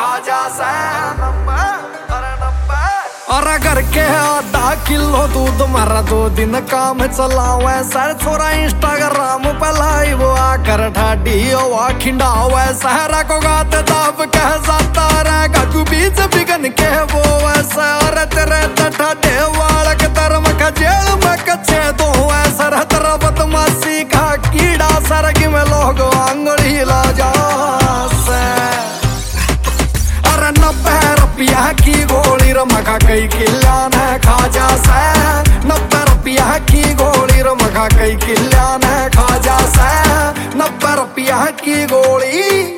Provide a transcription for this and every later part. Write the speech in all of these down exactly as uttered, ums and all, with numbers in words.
खाजा से अरे घर के आधा किलो दूध मारा दो दिन काम चलावे सर छोरा इंस्टाग्राम पे लाइव आकर ठाडी हुआ खिंडावे सहरा को गाते दाब कह जाता रे गागू बीच बिगन के वो वैसे अरे तेरे ठाडे वाल के धर्म का जेल में कच्चे दो सर तेरा बदमाशी का कीड़ा सर की में लोग आंगली ला जा अरे नब्बे रुपया की गोली रमखा कई किल्यान है खाजा से नब्बे रुपया की गोली रमखा कई किल्यान है खाजा से नब्बे रुपया की गोली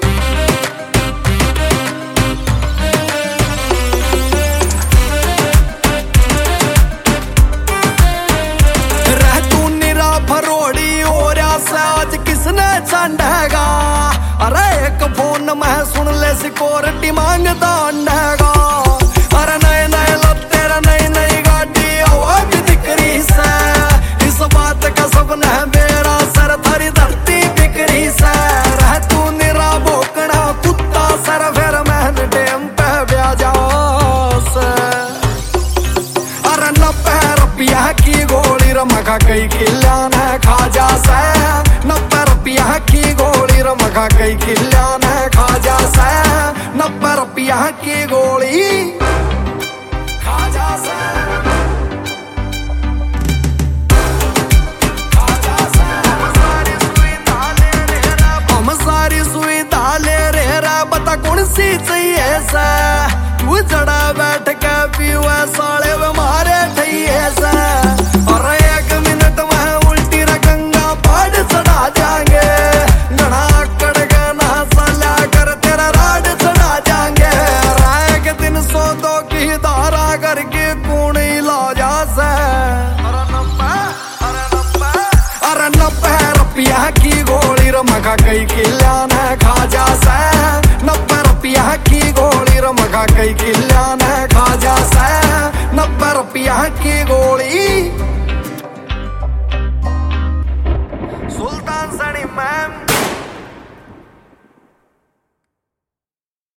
रह तू निरा भरोड़ी और आज किसने चंडेगा अरे एक फोन में सुन ले सिक्योरिटी मांगता अंडेगा अरे नए नए लत्ते नई नई गाड़ी आवाज दिकरी से इस बात का सबने बेड़ा सर थारी धरती बिकरी से रह तू निरा भोकना कुत्ता सर फिर महन डेम पे ब्याजा से अरे नब्बे रुपया की गोली रमखा कई किल्यान है खाजा से नब्बे रुपया की गोली रमखा कई किल्यान है खाजा से नब्बे रुपया की गोली खाजा से हम सारी सुविधा ले रहे रे बता कौन सी चाहिए से तू जड़ा बैठ के पीवे साले वे मारे ठइए से अरे एक मिनट में उल्टी रगंगा पाड़ चढ़ा जाएंगे घना कड़ गना साला कर तेरा राड चढ़ा जाएंगे राय के दिन सो दो की धारा करके कूणी ला जा से अरे नब्बे रुपया की गोली रमखा कई किल्यान है खाजा से नब्बे रुपया की गोली रमखा कई किल्यान